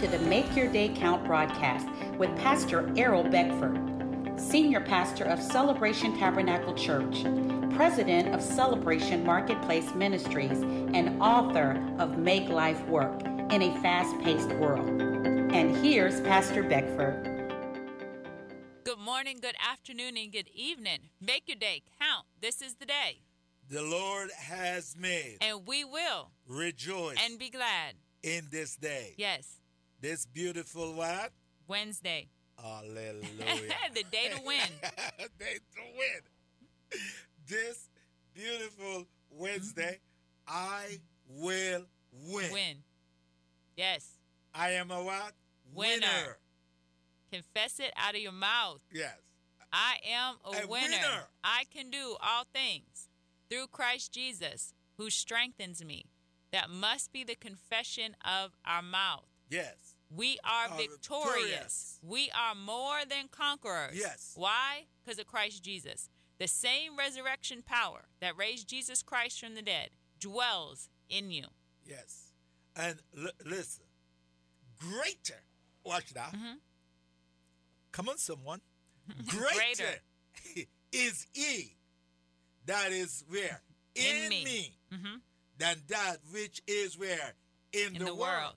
to the Make Your Day Count broadcast with Pastor Errol Beckford, Senior Pastor of Celebration Tabernacle Church, President of Celebration Marketplace Ministries, and author of Make Life Work in a Fast-Paced World. And here's Pastor Beckford. Good morning, good afternoon, and good evening. Make your day count. This is the day the Lord has made, and we will rejoice and be glad in this day. Yes. This beautiful what? Wednesday. Hallelujah. The day to win. Day to win. This beautiful Wednesday, I will win. Win. Yes. I am a what? Winner. Confess it out of your mouth. Yes. I am a winner. I can do all things through Christ Jesus, who strengthens me. That must be the confession of our mouth. Yes. We are victorious. We are more than conquerors. Yes. Why? Because of Christ Jesus. The same resurrection power that raised Jesus Christ from the dead dwells in you. Yes. And listen, greater. Watch now. Mm-hmm. Come on, someone. Greater is he that is where? In me. Mm-hmm. Than that which is where? In the world.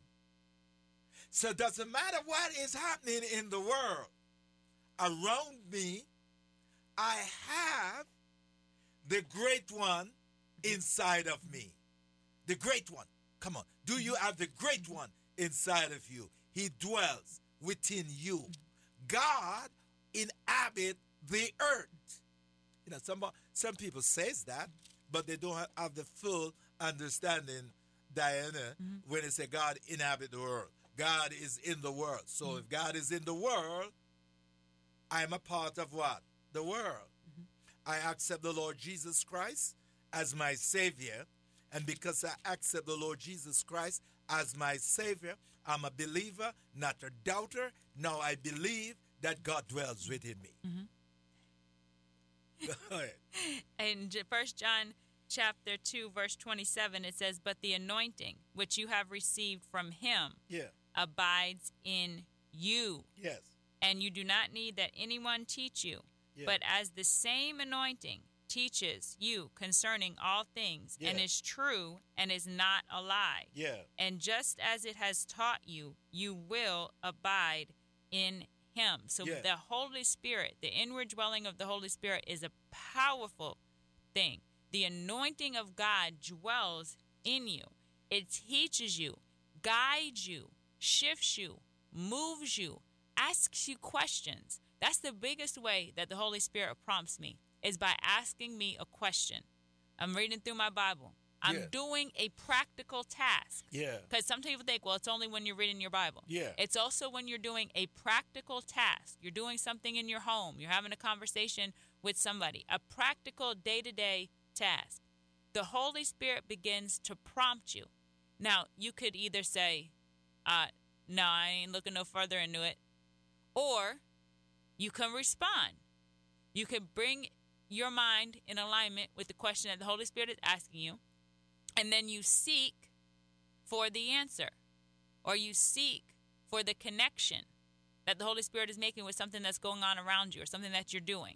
So it doesn't matter what is happening in the world. Around me, I have the great one inside of me. The great one. Come on. Do you have the great one inside of you? He dwells within you. God inhabit the earth. You know, some people says that, but they don't have the full understanding, Diana, when they say God inhabit the world. God is in the world. So if God is in the world, I am a part of what? The world. I accept the Lord Jesus Christ as my Savior. And because I accept the Lord Jesus Christ as my Savior, I'm a believer, not a doubter. Now I believe that God dwells within me. Go ahead. In 1 John chapter 2, verse 27, it says, "But the anointing which you have received from him abides in you. Yes. And you do not need that anyone teach you. Yeah. But as the same anointing teaches you concerning all things, and is true and is not a lie. Yeah. And just as it has taught you, you will abide in him." So the Holy Spirit, the inward dwelling of the Holy Spirit, is a powerful thing. The anointing of God dwells in you. It teaches you, guides you, shifts you, moves you, asks you questions. That's the biggest way that the Holy Spirit prompts me, is by asking me a question. I'm reading through my Bible. I'm doing a practical task. Yeah. Because some people think, well, it's only when you're reading your Bible. Yeah. It's also when you're doing a practical task. You're doing something in your home. You're having a conversation with somebody. A practical day-to-day task. The Holy Spirit begins to prompt you. Now, you could either say, no, I ain't looking no further into it. Or you can respond. You can bring your mind in alignment with the question that the Holy Spirit is asking you. And then you seek for the answer, or you seek for the connection that the Holy Spirit is making with something that's going on around you or something that you're doing.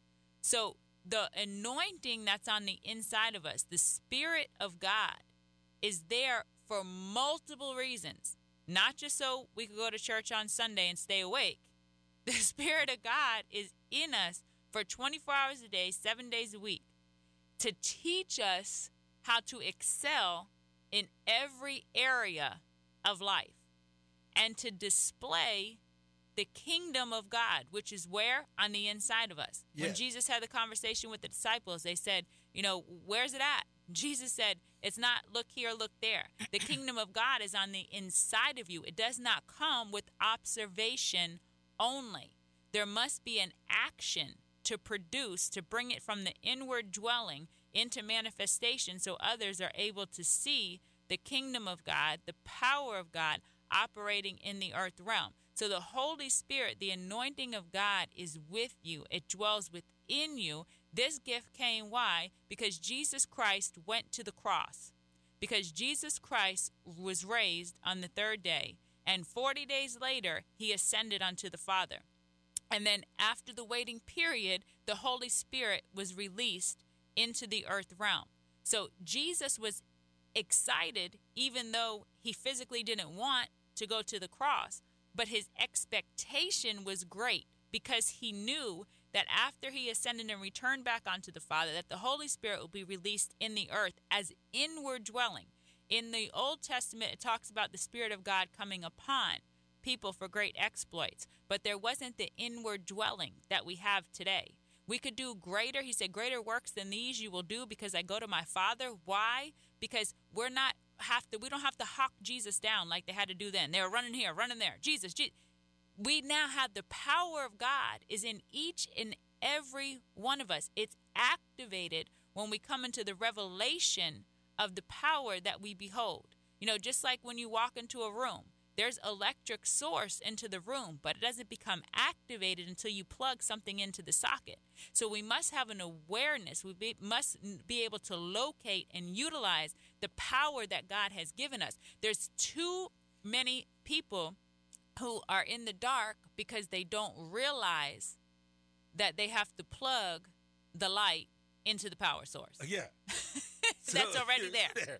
So the anointing that's on the inside of us, the Spirit of God, is there for multiple reasons. Not just so we could go to church on Sunday and stay awake. The Spirit of God is in us for 24 hours a day, 7 days a week, to teach us how to excel in every area of life and to display the kingdom of God, which is where? On the inside of us. Yes. When Jesus had the conversation with the disciples, they said, where's it at? Jesus said, it's not look here, look there. The kingdom of God is on the inside of you. It does not come with observation only. There must be an action to produce, to bring it from the inward dwelling into manifestation so others are able to see the kingdom of God, the power of God operating in the earth realm. So the Holy Spirit, the anointing of God, is with you. It dwells within you. This gift came, why? Because Jesus Christ went to the cross. Because Jesus Christ was raised on the third day. And 40 days later, he ascended unto the Father. And then after the waiting period, the Holy Spirit was released into the earth realm. So Jesus was excited, even though he physically didn't want to go to the cross, but his expectation was great because he knew that after he ascended and returned back onto the Father, that the Holy Spirit will be released in the earth as inward dwelling. In the Old Testament, it talks about the Spirit of God coming upon people for great exploits, but there wasn't the inward dwelling that we have today. We could do greater. He said, greater works than these you will do because I go to my Father. Why? Because we don't have to hawk Jesus down like they had to do then. They were running here, running there. Jesus. We now have the power of God is in each and every one of us. It's activated when we come into the revelation of the power that we behold. Just like when you walk into a room, there's electric source into the room, but it doesn't become activated until you plug something into the socket. So we must have an awareness. We must be able to locate and utilize the power that God has given us. There's too many people who are in the dark because they don't realize that they have to plug the light into the power source. Yeah. That's already there.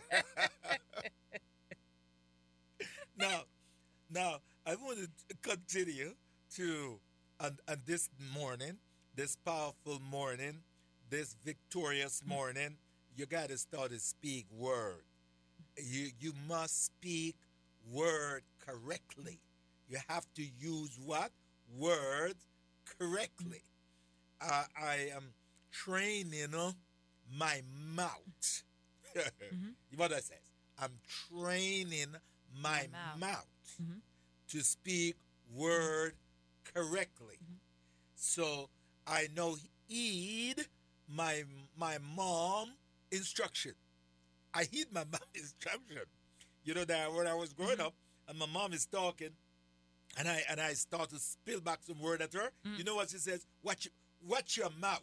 Now, I want to continue to, on this morning, this powerful morning, this victorious morning, you got to start to speak word. You must speak word correctly. You have to use what? Words correctly. I am training my mouth. What that says? I'm training my mouth to speak word correctly. So I know heed my mom instruction. I heed my mom instruction. That when I was growing up and my mom is talking and I start to spill back some word at her, you know what she says? Watch your mouth.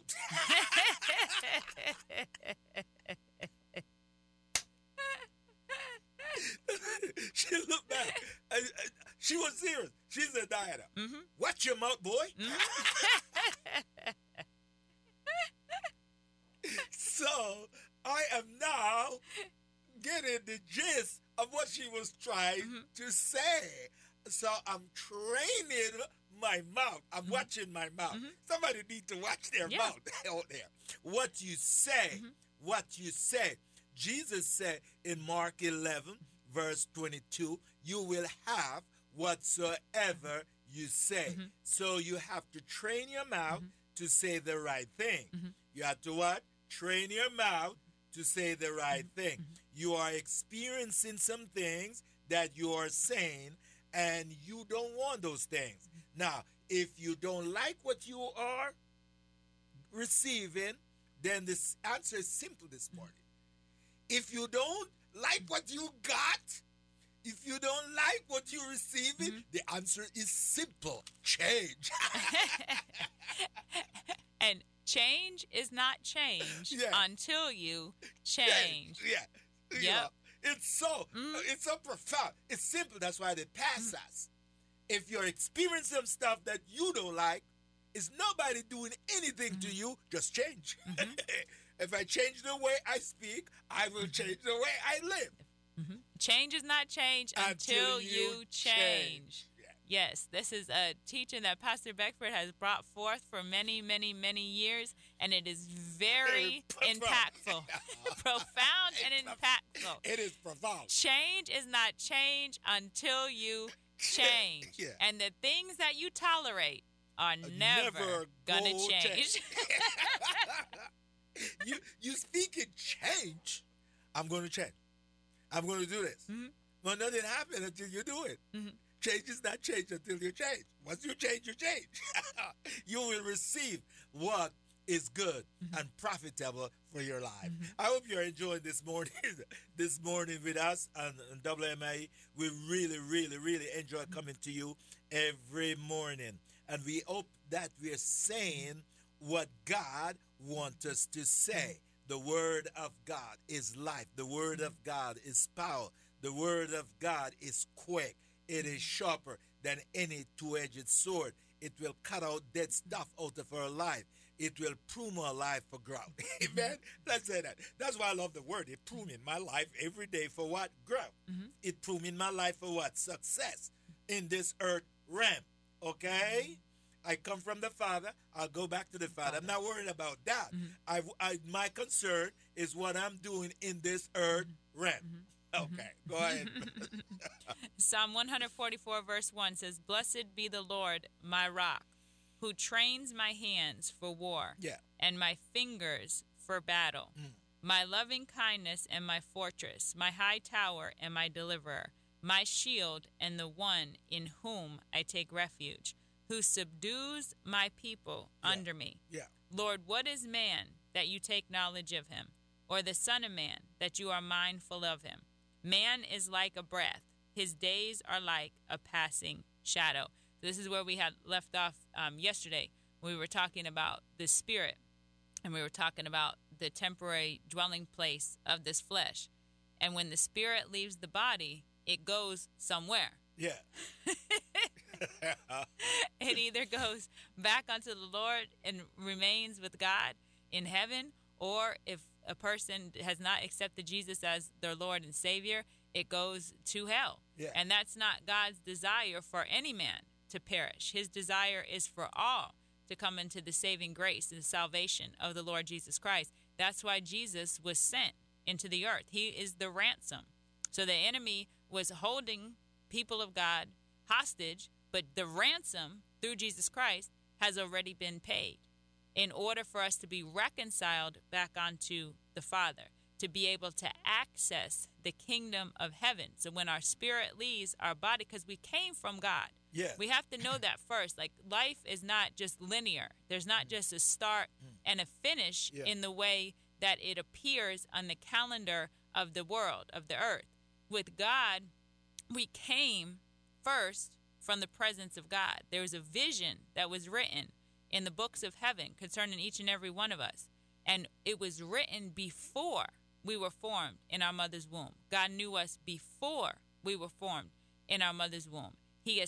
She looked back. She was serious. She said, Diana, watch your mouth, boy. So I am now getting the gist of what she was trying to say. So I'm training my mouth. I'm watching my mouth. Somebody need to watch their mouth out there. What you say. What you say. Jesus said in Mark 11, verse 22, you will have whatsoever you say. So you have to train your mouth to say the right thing. You have to what? Train your mouth to say the right thing. You are experiencing some things that you are saying, and you don't want those things. Now, if you don't like what you are receiving, then this answer is simple this morning. If you don't like what you got, if you don't like what you're receiving, the answer is simple. Change. And change is not change until you change. Yeah. Yep. It's so profound. It's simple. That's why they pass us. If you're experiencing some stuff that you don't like, it's nobody doing anything to you. Just change. If I change the way I speak, I will change the way I live. Change is not change until you change. Yes, this is a teaching that Pastor Beckford has brought forth for many, many, many years, and it is very impactful. Profound and impactful. It is profound. Change is not change until you change. And the things that you tolerate are never gonna change. You speak in change. I'm going to change. I'm going to do this. But nothing happens until you do it. Change is not change until you change. Once you change, you change. You will receive what is good and profitable for your life. I hope you're enjoying this morning with us on WMIE. We really, really, really enjoy coming to you every morning. And we hope that we're saying what God wants us to say. The Word of God is life. The Word of God is power. The Word of God is quick. It is sharper than any two-edged sword. It will cut out dead stuff out of our life. It will prune our life for growth. Amen? Let's say that. That's why I love the word. It pruning my life every day for what? Growth. It pruning my life for what? Success in this earth realm. Okay? I come from the Father. I'll go back to the Father. I'm not worried about that. My concern is what I'm doing in this earth realm. Okay, go ahead. Psalm 144 verse 1 says, "Blessed be the Lord, my rock, who trains my hands for war and my fingers for battle. My loving kindness and my fortress, my high tower and my deliverer, my shield and the one in whom I take refuge, who subdues my people under me. Lord, what is man that you take knowledge of him, or the son of man that you are mindful of him? Man is like a breath. His days are like a passing shadow." This is where we had left off yesterday. We were talking about the spirit, and we were talking about the temporary dwelling place of this flesh. And when the spirit leaves the body, it goes somewhere. Yeah. It either goes back unto the Lord and remains with God in heaven, or if a person has not accepted Jesus as their Lord and Savior, it goes to hell. And that's not God's desire for any man to perish. His desire is for all to come into the saving grace and salvation of the Lord Jesus Christ. That's why Jesus was sent into the earth. He is the ransom. So the enemy was holding people of God hostage, but the ransom through Jesus Christ has already been paid in order for us to be reconciled back onto the Father, to be able to access the kingdom of heaven. So when our spirit leaves our body, because we came from God, we have to know that first. Like, life is not just linear. There's not just a start and a finish in the way that it appears on the calendar of the world, of the earth. With God, we came first from the presence of God. There was a vision that was written in the books of heaven concerning each and every one of us. And it was written before we were formed in our mother's womb. God knew us before we were formed in our mother's womb. He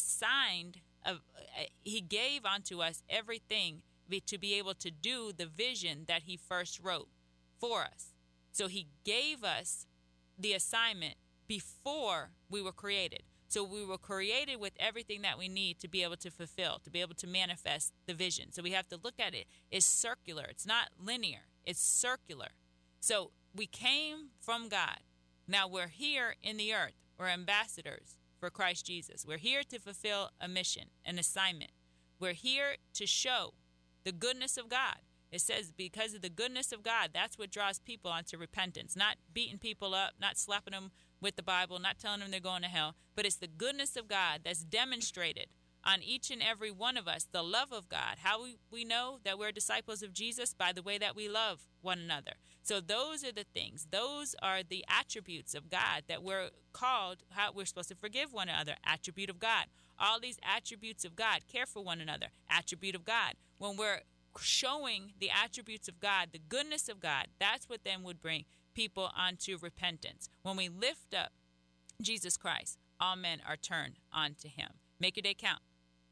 he gave unto us everything to be able to do the vision that he first wrote for us. So he gave us the assignment before we were created. So we were created with everything that we need to be able to fulfill, to be able to manifest the vision. So we have to look at it. It's circular. It's not linear. It's circular. So we came from God. Now we're here in the earth. We're ambassadors for Christ Jesus. We're here to fulfill a mission, an assignment. We're here to show the goodness of God. It says because of the goodness of God, that's what draws people onto repentance. Not beating people up, not slapping them with the Bible, not telling them they're going to hell, but it's the goodness of God that's demonstrated on each and every one of us, the love of God. How we know that we're disciples of Jesus? By the way that we love one another. So those are the things. Those are the attributes of God that we're called, how we're supposed to forgive one another, attribute of God. All these attributes of God, care for one another, attribute of God. When we're showing the attributes of God, the goodness of God, that's what then would bring people onto repentance. When we lift up Jesus Christ, all men are turned onto him. Make your day count.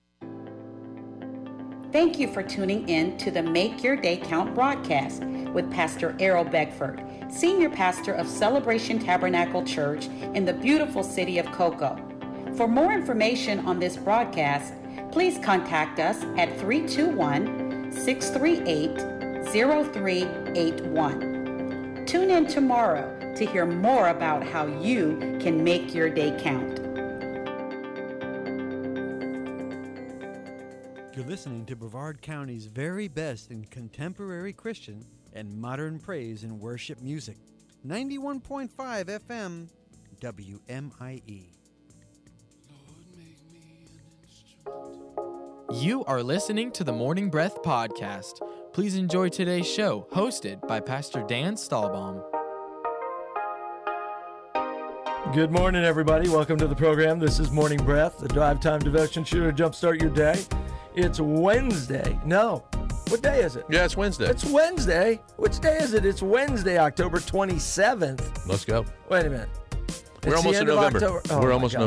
Thank you for tuning in to the Make Your Day Count broadcast with Pastor Errol Beckford, Senior Pastor of Celebration Tabernacle Church in the beautiful city of Cocoa. For more information on this broadcast, please contact us at 321-638-0381. Tune in tomorrow to hear more about how you can make your day count. You're listening to Brevard County's very best in contemporary Christian and modern praise and worship music. 91.5 FM, WMIE. You are listening to the Morning Breath Podcast. Please enjoy today's show, hosted by Pastor Dan Stahlbaum. Good morning, everybody. Welcome to the program. This is Morning Breath, the drive time devotion show to jumpstart your day. It's Wednesday. No. What day is it? Yeah, it's Wednesday. It's Wednesday. Which day is it? It's Wednesday, October 27th. Let's go. Wait a minute. We're almost in November. Oh, We're almost in